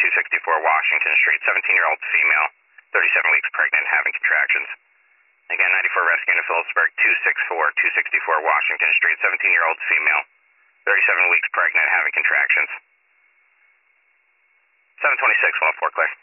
264 Washington Street, 17-year-old female, 37 weeks pregnant, having contractions. Again, 94 rescue in Phillipsburg, 264 Washington Street, 17-year-old female, 37 weeks pregnant, having contractions. 726, 104, clear.